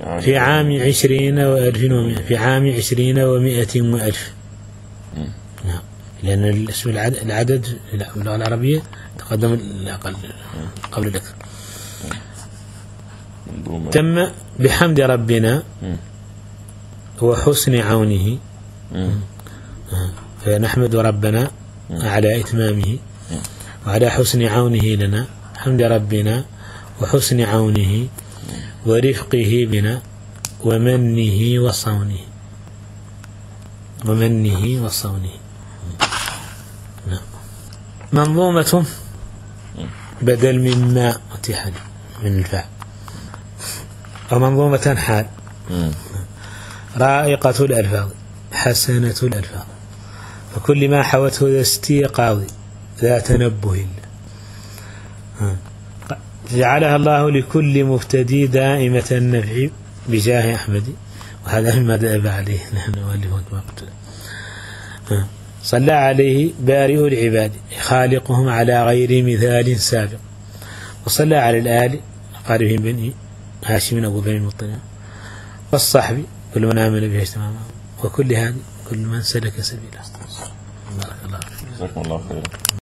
في عام 20 و1000 ومئة، في عام 20 و100 و1000. نعم، لأن الاسم العدد في اللغة العربية تقدم الأقل قبل الأكثر. تم بحمد ربنا وحسن عونه، فنحمد ربنا على إتمامه وعلى حسن عونه لنا، حمد ربنا وحسن عونه ورفقه بنا ومنه وصونه، ومنه وصونه. منظومة بدل مما أتيح من الفعل، ومنظومة حال رائقة الألفاظ حسنة الألفاظ، فكل ما حوته ذا استيقاظ ذا تنبه جعلها الله لكل مبتدي دائمة النفع بجاه أحمد. وهذا مما دأب عليه نحن نؤلفه كما قلت. صلى عليه بارئ العباد خالقهم على غير مثال سابق، وصلى على الآل قاربهم بني هاشم أبو بني المطلب، والصحب كل من آمن به اجتماعه، وكل هذا كل من سلك سبيله. بارك الله فيك. جزاكم الله خيرا.